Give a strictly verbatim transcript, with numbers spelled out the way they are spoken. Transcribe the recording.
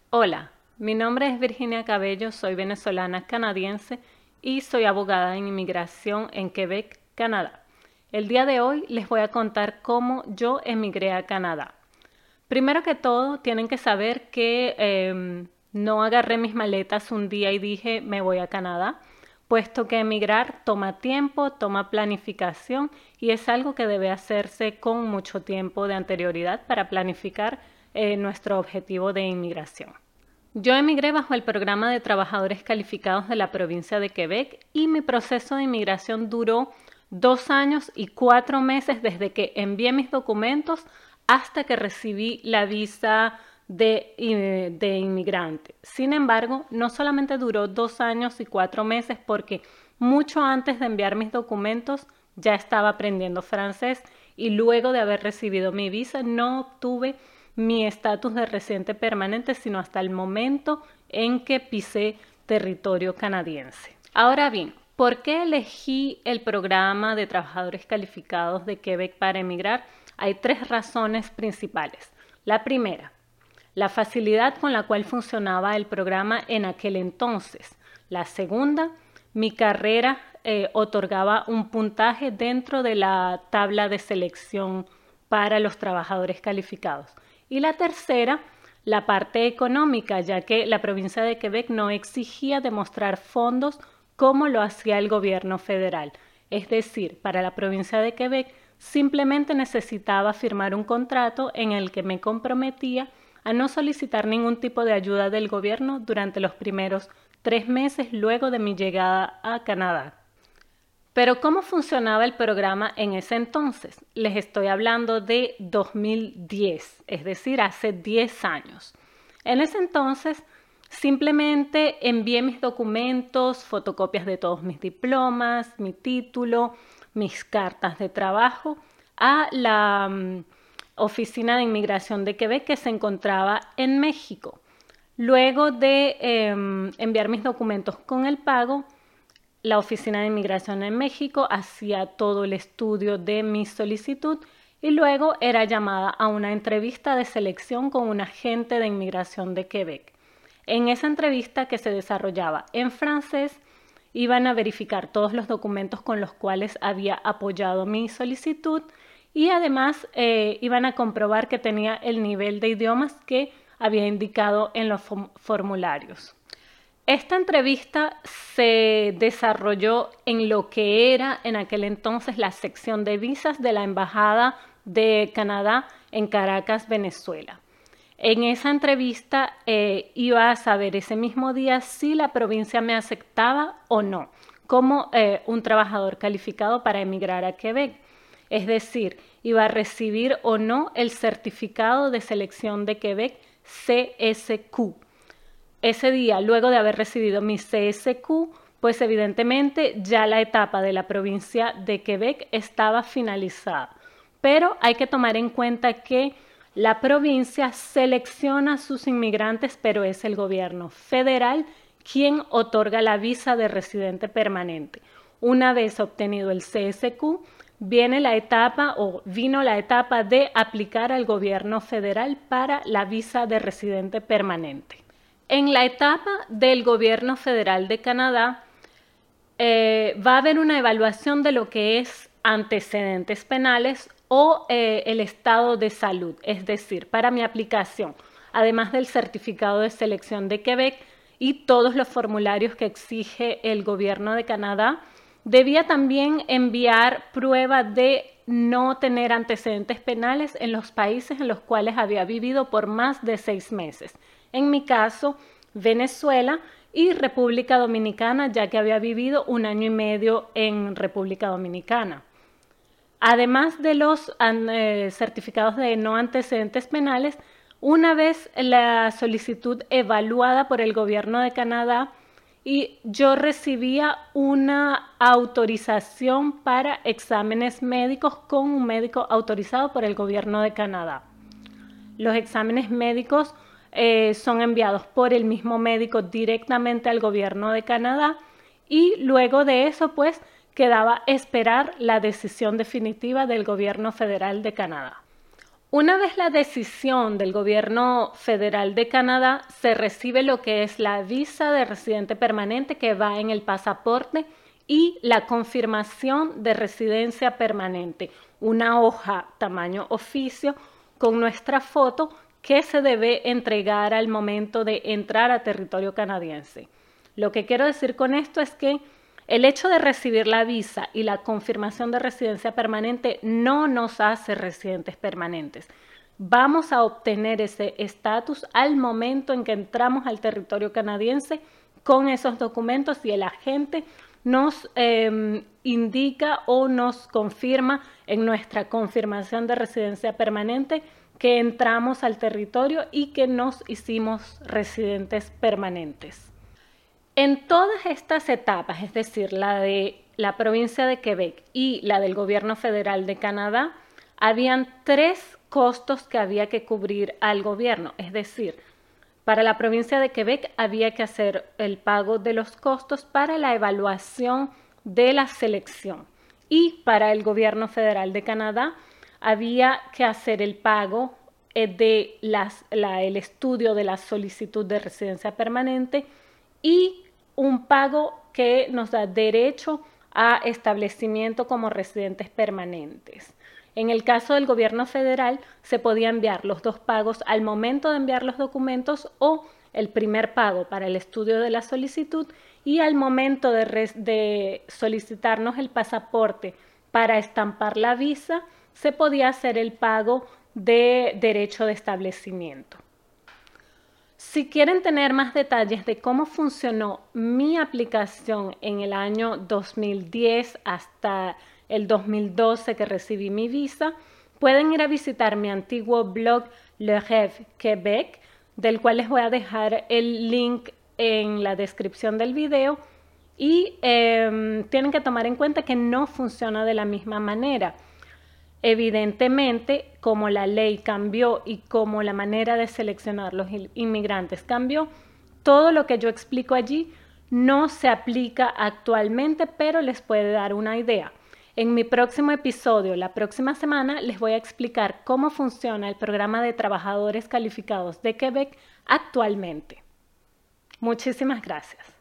Hola, mi nombre es Virginia Cabello, soy venezolana canadiense y soy abogada en inmigración en Quebec, Canadá. El día de hoy les voy a contar cómo yo emigré a Canadá. Primero que todo, tienen que saber que eh, no agarré mis maletas un día y dije me voy a Canadá, puesto que emigrar toma tiempo, toma planificación y es algo que debe hacerse con mucho tiempo de anterioridad para planificar eh, nuestro objetivo de inmigración. Yo emigré bajo el programa de trabajadores calificados de la provincia de Quebec y mi proceso de inmigración duró dos años y cuatro meses desde que envié mis documentos hasta que recibí la visa de, de inmigrante. Sin embargo, no solamente duró dos años y cuatro meses porque mucho antes de enviar mis documentos ya estaba aprendiendo francés y luego de haber recibido mi visa no obtuve mi estatus de residente permanente, sino hasta el momento en que pisé territorio canadiense. Ahora bien, ¿por qué elegí el programa de trabajadores calificados de Quebec para emigrar? Hay tres razones principales. La primera, la facilidad con la cual funcionaba el programa en aquel entonces. La segunda, mi carrera eh, otorgaba un puntaje dentro de la tabla de selección para los trabajadores calificados. Y la tercera, la parte económica, ya que la provincia de Quebec no exigía demostrar fondos como lo hacía el gobierno federal. Es decir, para la provincia de Quebec simplemente necesitaba firmar un contrato en el que me comprometía a no solicitar ningún tipo de ayuda del gobierno durante los primeros tres meses luego de mi llegada a Canadá. Pero ¿cómo funcionaba el programa en ese entonces? Les estoy hablando de dos mil diez, es decir, hace diez años. En ese entonces simplemente envié mis documentos, fotocopias de todos mis diplomas, mi título, mis cartas de trabajo a la um, Oficina de Inmigración de Quebec que se encontraba en México. Luego de eh, enviar mis documentos con el pago, la Oficina de Inmigración en México hacía todo el estudio de mi solicitud y luego era llamada a una entrevista de selección con un agente de inmigración de Quebec. En esa entrevista, que se desarrollaba en francés, iban a verificar todos los documentos con los cuales había apoyado mi solicitud y además eh, iban a comprobar que tenía el nivel de idiomas que había indicado en los formularios. Esta entrevista se desarrolló en lo que era en aquel entonces la sección de visas de la Embajada de Canadá en Caracas, Venezuela. En esa entrevista eh, iba a saber ese mismo día si la provincia me aceptaba o no como eh, un trabajador calificado para emigrar a Quebec. Es decir, iba a recibir o no el certificado de selección de Quebec C S Q. Ese día, luego de haber recibido mi C S Q, pues evidentemente ya la etapa de la provincia de Quebec estaba finalizada. Pero hay que tomar en cuenta que la provincia selecciona a sus inmigrantes, pero es el gobierno federal quien otorga la visa de residente permanente. Una vez obtenido el C S Q, viene la etapa o vino la etapa de aplicar al gobierno federal para la visa de residente permanente. En la etapa del gobierno federal de Canadá eh, va a haber una evaluación de lo que es antecedentes penales o eh, el estado de salud. Es decir, para mi aplicación, además del certificado de selección de Quebec y todos los formularios que exige el gobierno de Canadá, debía también enviar prueba de no tener antecedentes penales en los países en los cuales había vivido por más de seis meses. En mi caso, Venezuela y República Dominicana, ya que había vivido un año y medio en República Dominicana. Además de los eh, certificados de no antecedentes penales, una vez la solicitud evaluada por el gobierno de Canadá, y yo recibía una autorización para exámenes médicos con un médico autorizado por el gobierno de Canadá. Los exámenes médicos eh, son enviados por el mismo médico directamente al gobierno de Canadá y luego de eso pues quedaba esperar la decisión definitiva del gobierno federal de Canadá. Una vez la decisión del gobierno federal de Canadá, se recibe lo que es la visa de residente permanente que va en el pasaporte y la confirmación de residencia permanente, una hoja tamaño oficio con nuestra foto que se debe entregar al momento de entrar a territorio canadiense. Lo que quiero decir con esto es que el hecho de recibir la visa y la confirmación de residencia permanente no nos hace residentes permanentes. Vamos a obtener ese estatus al momento en que entramos al territorio canadiense con esos documentos y el agente nos eh, indica o nos confirma en nuestra confirmación de residencia permanente que entramos al territorio y que nos hicimos residentes permanentes. En todas estas etapas, es decir, la de la provincia de Quebec y la del gobierno federal de Canadá, habían tres costos que había que cubrir al gobierno. Es decir, para la provincia de Quebec había que hacer el pago de los costos para la evaluación de la selección. Y para el gobierno federal de Canadá había que hacer el pago de las, la, el estudio de la solicitud de residencia permanente y un pago que nos da derecho a establecimiento como residentes permanentes. En el caso del gobierno federal se podía enviar los dos pagos al momento de enviar los documentos o el primer pago para el estudio de la solicitud y al momento de, de solicitarnos el pasaporte para estampar la visa se podía hacer el pago de derecho de establecimiento. Si quieren tener más detalles de cómo funcionó mi aplicación en el año dos mil diez hasta el dos mil doce que recibí mi visa, pueden ir a visitar mi antiguo blog Le Rêve Québec, del cual les voy a dejar el link en la descripción del video y eh, tienen que tomar en cuenta que no funciona de la misma manera. Evidentemente, como la ley cambió y como la manera de seleccionar los inmigrantes cambió, todo lo que yo explico allí no se aplica actualmente, pero les puede dar una idea. En mi próximo episodio, la próxima semana, les voy a explicar cómo funciona el programa de trabajadores calificados de Quebec actualmente. Muchísimas gracias.